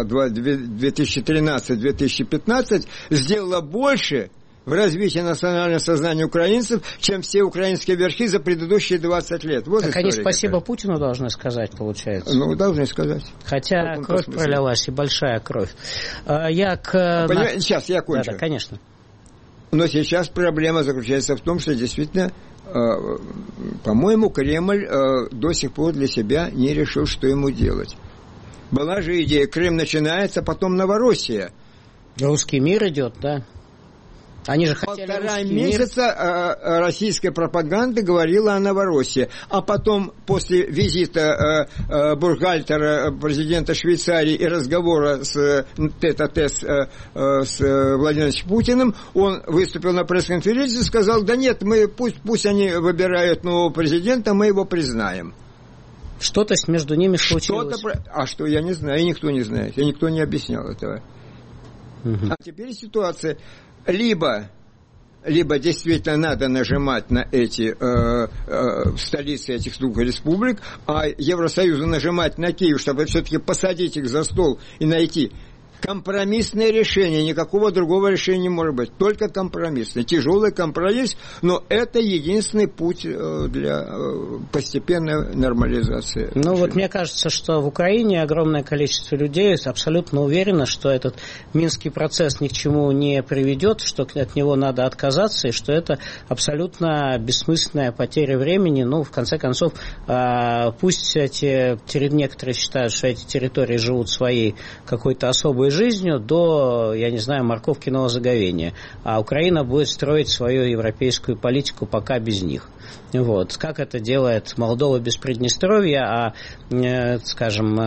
[SPEAKER 2] 2013-2015, сделала больше в развитии национального сознания украинцев, чем все украинские верхи за предыдущие 20 лет. Вот
[SPEAKER 1] так они спасибо Путину должны сказать, получается.
[SPEAKER 2] Ну, должны сказать.
[SPEAKER 1] Хотя кровь пролилась, и большая кровь.
[SPEAKER 2] Сейчас я кончу.
[SPEAKER 1] Да, конечно.
[SPEAKER 2] Но сейчас проблема заключается в том, что действительно, по-моему, Кремль до сих пор для себя не решил, что ему делать. Была же идея, Крым начинается, потом Новороссия.
[SPEAKER 1] Русский мир идет, да? Они же хотели
[SPEAKER 2] 1,5 месяца российская пропаганда говорила о Новороссии. А потом, после визита Бургхальтера, президента Швейцарии, и разговора тет-а-тет с Владимиром Путиным, он выступил на пресс-конференции и сказал: да нет, пусть они выбирают нового президента, мы его признаем.
[SPEAKER 1] Что-то между ними случилось.
[SPEAKER 2] А что, я не знаю, и никто не знает, и никто не объяснял этого. А теперь ситуация... Либо действительно надо нажимать на эти столицы этих двух республик, а Евросоюзу нажимать на Киев, чтобы все-таки посадить их за стол и найти Компромиссное решение, никакого другого решения не может быть, только компромиссный, тяжелый компромисс, но это единственный путь для постепенной нормализации.
[SPEAKER 1] Ну вот мне кажется, что в Украине огромное количество людей абсолютно уверено, что этот Минский процесс ни к чему не приведет, что от него надо отказаться, и что это абсолютно бессмысленная потеря времени. Ну, в конце концов, пусть некоторые считают, что эти территории живут своей какой-то особой жизнью до, я не знаю, морковкиного заговения. А Украина будет строить свою европейскую политику пока без них. Вот. Как это делает Молдова без Приднестровья, скажем,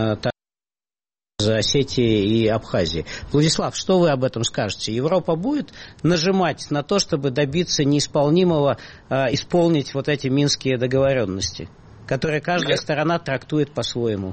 [SPEAKER 1] из Осетии и Абхазии. Владислав, что вы об этом скажете? Европа будет нажимать на то, чтобы добиться неисполнимого, исполнить вот эти минские договоренности, которые каждая сторона трактует по-своему?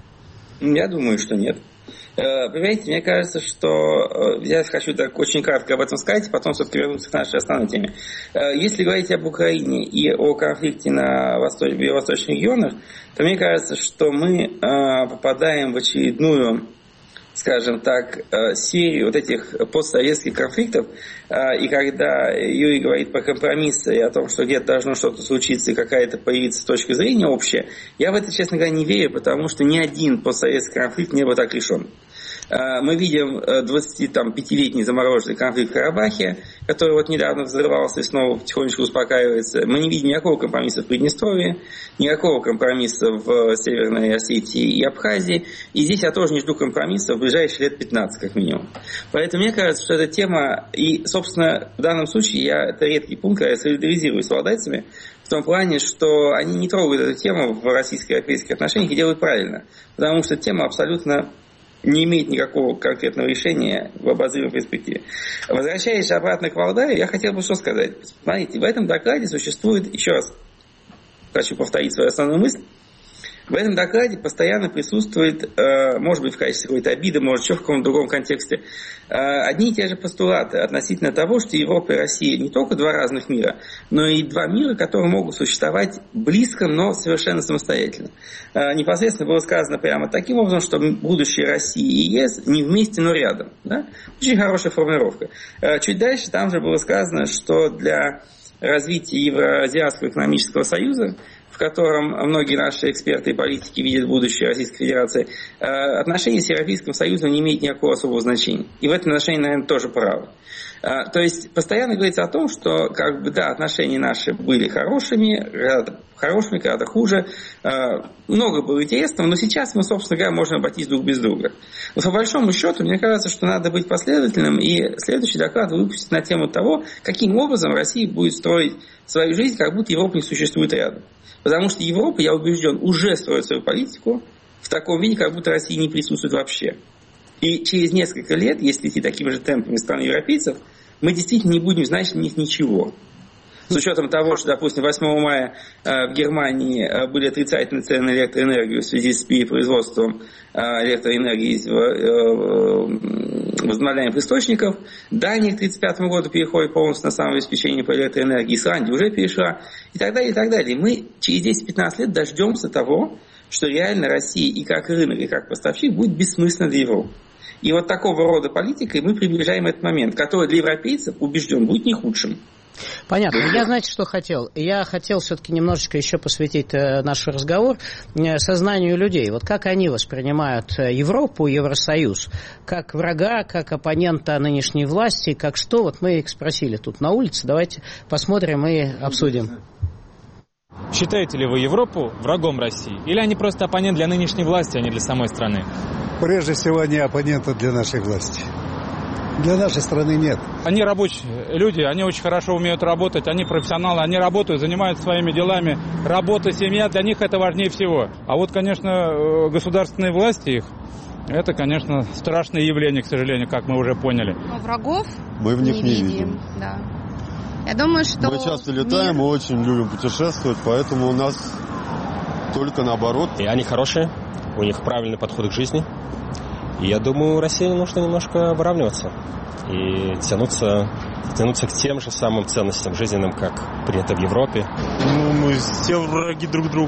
[SPEAKER 3] Я думаю, что нет. Понимаете, мне кажется, что я хочу так очень кратко об этом сказать, потом все-таки вернуться к нашей основной теме. Если говорить об Украине и о конфликте на восточных регионах, то мне кажется, что мы попадаем в очередную, скажем так, серию вот этих постсоветских конфликтов, и когда Юрий говорит про компромиссы и о том, что где-то должно что-то случиться и какая-то появиться точка зрения общая, я в это, честно говоря, не верю, потому что ни один постсоветский конфликт не был так решен. Мы видим 25-летний замороженный конфликт в Карабахе, который вот недавно взрывался и снова потихонечку успокаивается. Мы не видим никакого компромисса в Приднестровье, никакого компромисса в Северной Осетии и Абхазии. И здесь я тоже не жду компромисса в ближайшие лет 15 как минимум. Поэтому мне кажется, что эта тема, и, собственно, в данном случае это редкий пункт, когда я солидаризируюсь с владельцами, в том плане, что они не трогают эту тему в российско-европейских отношениях и делают правильно. Потому что тема абсолютно не имеет никакого конкретного решения в обозримой перспективе. Возвращаясь обратно к Валдаю, я хотел бы что сказать. Смотрите, в этом докладе существует, еще раз хочу повторить свою основную мысль, в этом докладе постоянно присутствует, может быть, в качестве какой-то обиды, может, еще в каком-то другом контексте, одни и те же постулаты относительно того, что Европа и Россия не только два разных мира, но и два мира, которые могут существовать близко, но совершенно самостоятельно. Непосредственно было сказано прямо таким образом, что будущее России и ЕС не вместе, но рядом. Да? Очень хорошая формулировка. Чуть дальше там же было сказано, что для развития Евразиатского экономического союза, в котором многие наши эксперты и политики видят будущее Российской Федерации, отношения с Европейским Союзом не имеют никакого особого значения. И в этом отношении, наверное, тоже правы. То есть постоянно говорится о том, что отношения наши были хорошими, когда-то хуже, много было интересного, но сейчас мы, собственно говоря, можем обойтись друг без друга. Но по большому счету, мне кажется, что надо быть последовательным, и следующий доклад выпустить на тему того, каким образом Россия будет строить свою жизнь, как будто Европа не существует рядом. Потому что Европа, я убежден, уже строит свою политику в таком виде, как будто Россия не присутствует вообще. И через несколько лет, если идти такими же темпами стран европейцев, мы действительно не будем знать о них ничего. С учетом того, что, допустим, 8 мая в Германии были отрицательные цены на электроэнергию в связи с перепроизводством электроэнергии из возобновляемых источников. Дания к 1935 году переходит полностью на самообеспечение по электроэнергии. Исландия уже перешла. И так далее, и так далее. Мы через 10-15 лет дождемся того, что реально Россия и как рынок, и как поставщик будет бессмысленна для Европы. И вот такого рода политикой мы приближаем этот момент, который для европейцев, убежден, будет не худшим.
[SPEAKER 1] Понятно. Я, знаете, что хотел? Я хотел все-таки немножечко еще посвятить наш разговор сознанию людей. Вот как они воспринимают Европу, Евросоюз? Как врага, как оппонента нынешней власти, как что? Вот мы их спросили тут на улице. Давайте посмотрим и обсудим.
[SPEAKER 7] Считаете ли вы Европу врагом России? Или они просто оппонент для нынешней власти, а не для самой страны?
[SPEAKER 8] Прежде всего, они оппоненты для нашей власти. Для нашей страны нет.
[SPEAKER 7] Они рабочие люди, они очень хорошо умеют работать, они профессионалы, они работают, занимаются своими делами. Работа, семья, для них это важнее всего. А вот, конечно, государственные власти их, это, конечно, страшное явление, к сожалению, как мы уже поняли.
[SPEAKER 9] Но врагов
[SPEAKER 10] мы в них не видим.
[SPEAKER 9] Да. Я думаю, что
[SPEAKER 10] мы часто летаем, мы очень любим путешествовать, поэтому у нас только наоборот.
[SPEAKER 11] И они хорошие, у них правильный подход к жизни. И я думаю, России нужно немножко выравниваться и тянуться к тем же самым ценностям жизненным, как принято в Европе.
[SPEAKER 12] Мы все враги друг другу.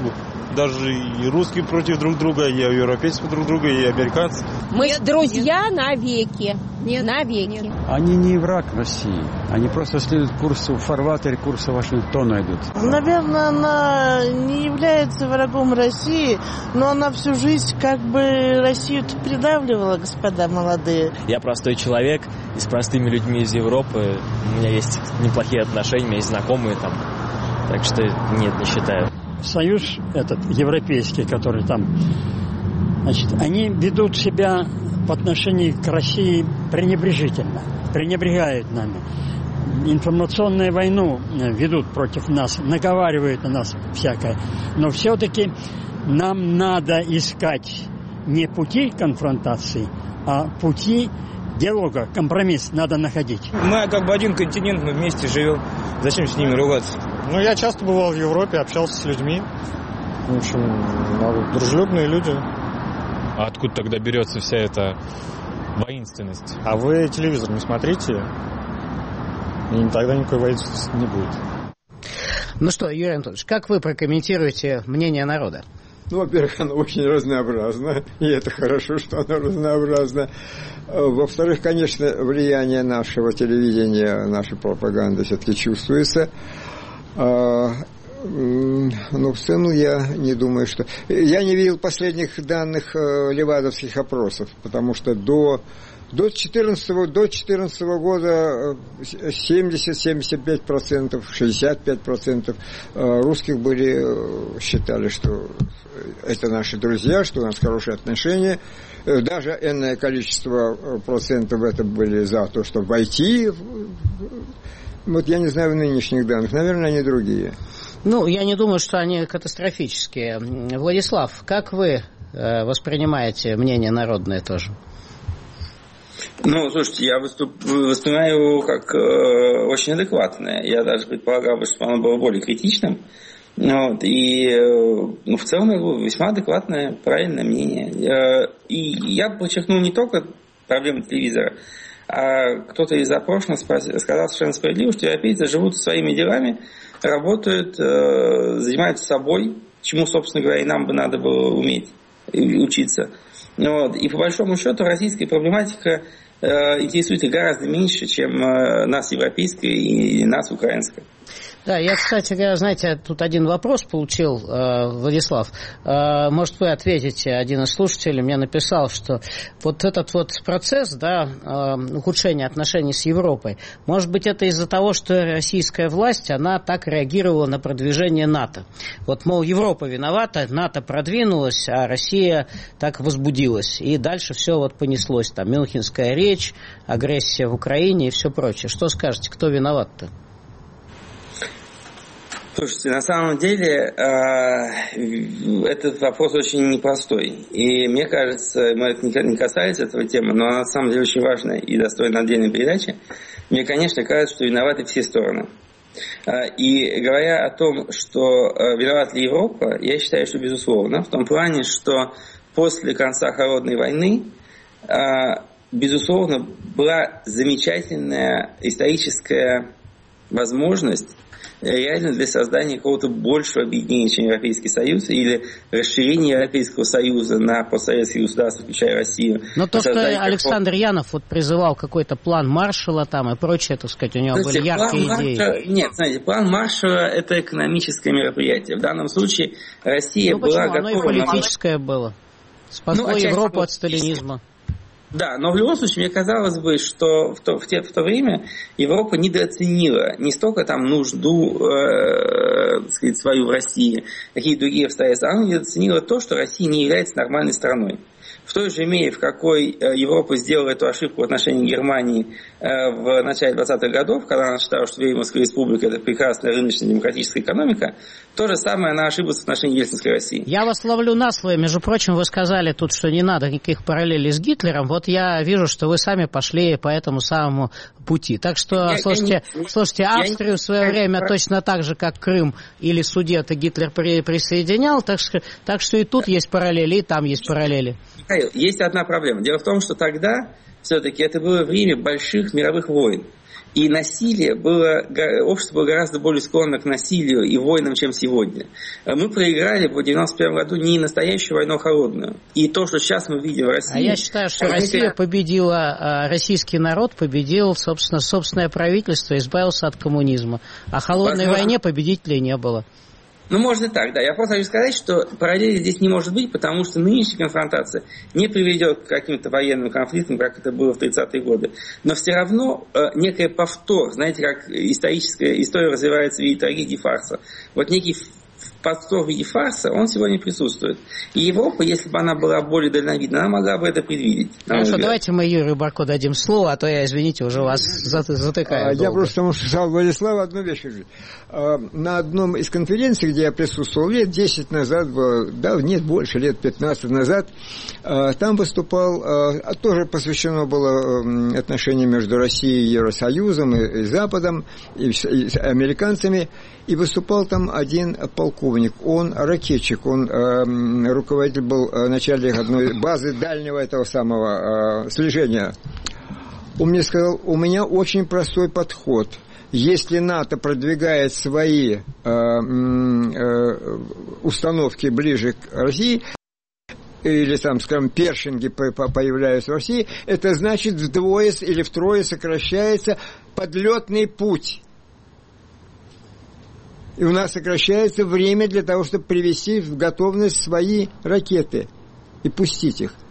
[SPEAKER 12] даже и русские против друг друга, и европейцы друг друга, и американцы.
[SPEAKER 13] Мы друзья навеки. Нет, навеки.
[SPEAKER 14] Нет. Они не враг России. Они просто следуют курсу фарватера, курса Вашингтона идут.
[SPEAKER 15] Наверное, она не является врагом России, но она всю жизнь как бы Россию-то придавливала, господа молодые.
[SPEAKER 16] Я простой человек, и с простыми людьми из Европы у меня есть неплохие отношения, у меня есть знакомые там. Так что нет, не считаю.
[SPEAKER 14] Союз этот европейский, который там, значит, они ведут себя в отношении к России пренебрежительно, пренебрегают нами. Информационную войну ведут против нас, наговаривают на нас всякое. Но все-таки нам надо искать не пути конфронтации, а пути диалога, компромисс надо находить.
[SPEAKER 17] Мы как бы один континент, мы вместе живем. Зачем с ними ругаться?
[SPEAKER 18] Ну, я часто бывал в Европе, общался с людьми. В общем, дружелюбные люди.
[SPEAKER 19] А откуда тогда берется вся эта воинственность?
[SPEAKER 18] А вы телевизор не смотрите, и тогда никакой воинственности не будет.
[SPEAKER 1] Ну что, Юрий Анатольевич, как вы прокомментируете мнение народа?
[SPEAKER 2] Ну, во-первых, оно очень разнообразно, и это хорошо, что оно разнообразно. Во-вторых, конечно, влияние нашего телевидения, нашей пропаганды все-таки чувствуется. Но в целом я не думаю, что... Я не видел последних данных левадовских опросов, потому что до 2014 года 70-75%, 65% русских считали, что это наши друзья, что у нас хорошие отношения. Даже энное количество процентов это были за то, чтобы войти. Вот я не знаю нынешних данных, наверное, они другие.
[SPEAKER 1] Ну, я не думаю, что они катастрофические. Владислав, как вы воспринимаете мнение народное тоже?
[SPEAKER 3] Ну, слушайте, я воспринимаю его как очень адекватное. Я даже предполагал бы, что оно было более критичным. Вот, и в целом его весьма адекватное, правильное мнение. И я подчеркнул не только проблемы телевизора, а кто-то из опрошенных сказал совершенно справедливо, что европейцы живут своими делами, работают, занимаются собой, чему, собственно говоря, и нам бы надо было уметь учиться. Вот. И по большому счету российская проблематика интересует их гораздо меньше, чем нас европейская и нас украинская.
[SPEAKER 1] Да, я, кстати говоря, знаете, тут один вопрос получил, Владислав. Может, вы ответите, один из слушателей мне написал, что вот этот вот процесс, да, ухудшения отношений с Европой, может быть, это из-за того, что российская власть, она так реагировала на продвижение НАТО. Вот, мол, Европа виновата, НАТО продвинулась, а Россия так возбудилась. И дальше все вот понеслось. Там Мюнхенская речь, агрессия в Украине и все прочее. Что скажете, кто виноват-то?
[SPEAKER 3] Слушайте, на самом деле этот вопрос очень непростой. И мне кажется, это не касается этого темы, но она на самом деле очень важная и достойна отдельной передачи. Мне, конечно, кажется, что виноваты все стороны. И говоря о том, что виновата ли Европа, я считаю, что безусловно. В том плане, что после конца Холодной войны, безусловно, была замечательная историческая возможность реально для создания какого-то большего объединения, чем Европейский Союз, или расширения Европейского Союза на постсоветские государства, включая Россию.
[SPEAKER 1] Но то, что Александр Янов вот призывал какой-то план Маршалла там и прочее, так сказать, у него были яркие идеи.
[SPEAKER 3] Нет, знаете, план Маршалла – это экономическое мероприятие. В данном случае Россия была готова...
[SPEAKER 1] Оно и политическое было. Спасло Европу от сталинизма.
[SPEAKER 3] Да, но в любом случае, мне казалось бы, что в то время Европа недооценила не столько там нужду, так сказать, свою в России, какие-то другие обстоятельства, она недооценила то, что Россия не является нормальной страной. В той же мере, в какой Европа сделала эту ошибку в отношении Германии в начале 20-х годов, когда она считала, что Веймарская республика – это прекрасная рыночная демократическая экономика, то же самое она ошиблась в отношении Ельцинской России.
[SPEAKER 1] Я вас ловлю на слове. Между прочим, вы сказали тут, что не надо никаких параллелей с Гитлером. Вот я вижу, что вы сами пошли по этому самому пути. Так что, слушайте, Австрию в свое время точно так же, как Крым или Судеты, Гитлер присоединял, так что и тут есть параллели, и там есть параллели.
[SPEAKER 3] Есть одна проблема. Дело в том, что тогда все-таки это было время больших мировых войн. И общество было гораздо более склонно к насилию и войнам, чем сегодня. Мы проиграли в 1991 году не настоящую войну, а холодную. И то, что сейчас мы видим в России...
[SPEAKER 1] А я считаю, что Россия победила, российский народ победил, собственное правительство, избавился от коммунизма. А холодной войне победителей не было.
[SPEAKER 3] Ну, можно и так, да. Я просто хочу сказать, что параллели здесь не может быть, потому что нынешняя конфронтация не приведет к каким-то военным конфликтам, как это было в 30-е годы. Но все равно некий повтор, знаете, как история развивается в виде трагедии фарса. Вот некий повтор в виде фарса, он сегодня присутствует. И Европа, если бы она была более дальновидна, она могла бы это предвидеть.
[SPEAKER 1] Хорошо, давайте мы Юрию Барко дадим слово, а то я, извините, уже вас затыкаю.
[SPEAKER 2] Я просто сказал Владиславу одну вещь. На одном из конференций, где я присутствовал лет 10 назад, нет, больше, лет 15 назад, там выступал, тоже посвящено было отношениям между Россией и Евросоюзом, и Западом, и с американцами, и выступал там один полковник, он ракетчик, он руководитель был, начальник одной базы дальнего этого самого слежения. Он мне сказал, у меня очень простой подход. Если НАТО продвигает свои установки ближе к России, или там, скажем, першинги появляются в России, это значит вдвое или втрое сокращается подлетный путь. И у нас сокращается время для того, чтобы привести в готовность свои ракеты и пустить их.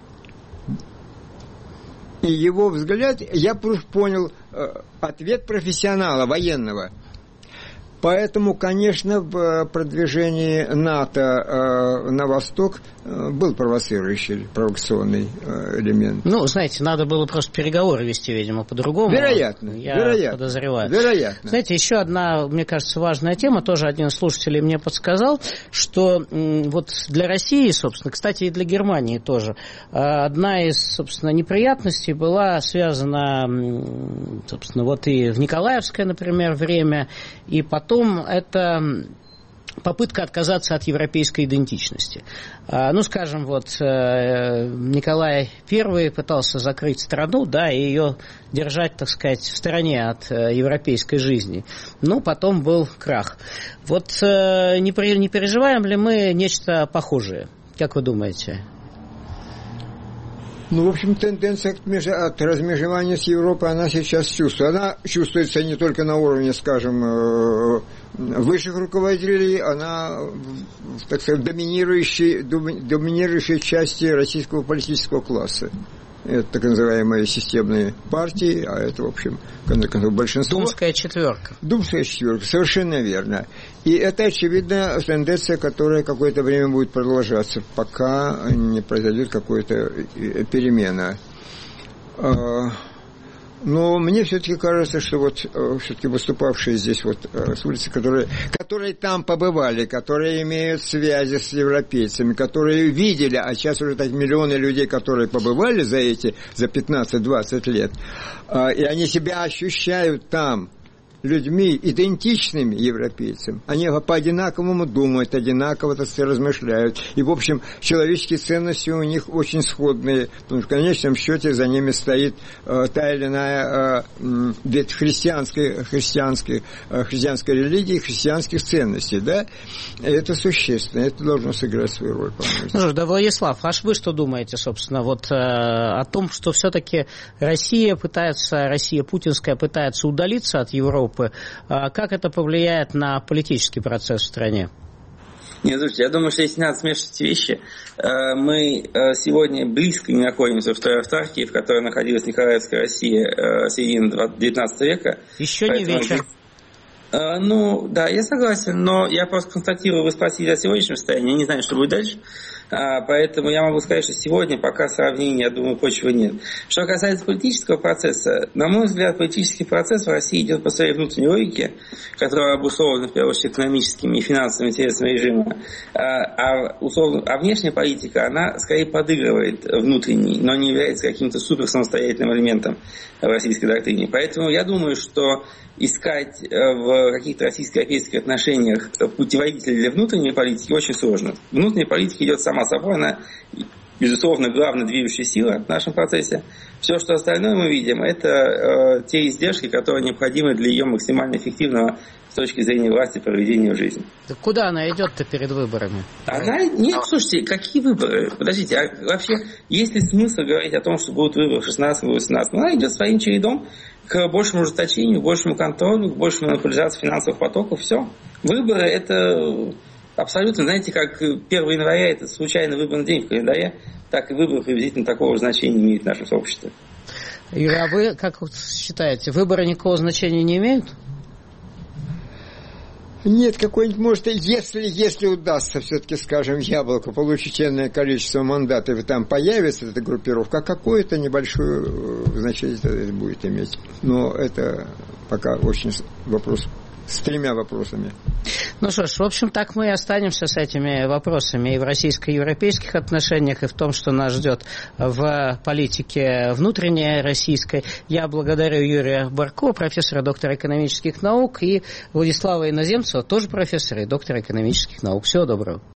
[SPEAKER 2] И его взгляд, я понял ответ профессионала, военного. Поэтому, конечно, в продвижении НАТО на восток был провокационный элемент.
[SPEAKER 1] Ну, знаете, надо было просто переговоры вести, видимо, по-другому.
[SPEAKER 2] Вероятно.
[SPEAKER 1] Подозреваю.
[SPEAKER 2] Вероятно.
[SPEAKER 1] Знаете, еще одна, мне кажется, важная тема, тоже один из слушателей мне подсказал, что вот для России, собственно, кстати, и для Германии тоже, одна из, собственно, неприятностей была связана, собственно, вот и в Николаевское, например, время, и потом это попытка отказаться от европейской идентичности. Ну, скажем, вот Николай I пытался закрыть страну, да, и ее держать, так сказать, в стороне от европейской жизни. Ну, потом был крах. Вот не переживаем ли мы нечто похожее? Как вы думаете?
[SPEAKER 2] Ну, в общем, тенденция от размежевания с Европой, она сейчас чувствуется. Она чувствуется не только на уровне, скажем, высших руководителей, она, так сказать, доминирующей части российского политического класса. Это так называемые системные партии, а это, в общем, большинство.
[SPEAKER 1] Думская четверка.
[SPEAKER 2] Думская четверка, совершенно верно. И это, очевидно, тенденция, которая какое-то время будет продолжаться, пока не произойдет какая-то перемена. Но мне все-таки кажется, что вот все-таки выступавшие здесь вот с улицы, которые там побывали, которые имеют связи с европейцами, которые видели, а сейчас уже так миллионы людей, которые побывали за 15-20 лет, и они себя ощущают там людьми, идентичными европейцам. Они по-одинаковому думают, одинаково, так сказать, размышляют. И, в общем, человеческие ценности у них очень сходные. Потому что, в конечном счете, за ними стоит та или иная ветвь христианской религии, христианских ценностей. Да? И это существенно. Это должно сыграть свою роль, по-моему.
[SPEAKER 1] Ну что, да, Владислав, а вы что думаете, собственно, вот о том, что все-таки Россия путинская пытается удалиться от Европы? Как это повлияет на политический процесс в стране?
[SPEAKER 3] Нет, слушайте, я думаю, что если надо смешивать эти вещи, мы сегодня близко не находимся в той автархии, в которой находилась Николаевская Россия середины XIX века.
[SPEAKER 1] Еще не вечер.
[SPEAKER 3] Ну, да, я согласен, но я просто констатирую, вы спросили о сегодняшнем состоянии, я не знаю, что будет дальше. Поэтому я могу сказать, что сегодня пока сравнения, я думаю, почвы нет. Что касается политического процесса, на мой взгляд, политический процесс в России идет по своей внутренней логике, которая обусловлена, в первую очередь, экономическими и финансовыми интересами режима. А внешняя политика, она скорее подыгрывает внутренней, но не является каким-то супер самостоятельным элементом в российской доктрине. Поэтому я думаю, что искать в каких-то российско-европейских отношениях путеводителей для внутренней политики очень сложно. Внутренняя политика идет сама собой, она безусловно, главная движущая сила в нашем процессе. Все, что остальное мы видим, это те издержки, которые необходимы для ее максимально эффективного с точки зрения власти проведения в жизни.
[SPEAKER 1] Так куда она идет-то перед выборами?
[SPEAKER 3] Нет, слушайте, какие выборы? Подождите, а вообще есть ли смысл говорить о том, что будут выборы в 16-18? Она идет своим чередом к большему ужесточению, к большему контролю, к большей монополизации финансовых потоков. Все. Выборы это абсолютно, знаете, как 1 января это случайно выбранный день в календаре, так и выборы приблизительно такого значения имеют в нашем сообществе.
[SPEAKER 1] Юрий, а вы как считаете, выборы никакого значения не имеют?
[SPEAKER 2] Нет, какой-нибудь, может, если удастся все-таки, скажем, Яблоко получить энное количество мандатов, и там появится эта группировка, какое-то небольшое значение это будет иметь. Но это пока очень вопрос с 3 вопросами.
[SPEAKER 1] Ну что ж, в общем, так мы и останемся с этими вопросами и в российско-европейских отношениях, и в том, что нас ждет в политике внутренней российской. Я благодарю Юрия Барко, профессора, доктора экономических наук, и Владислава Иноземцева, тоже профессора и доктора экономических наук. Всего доброго.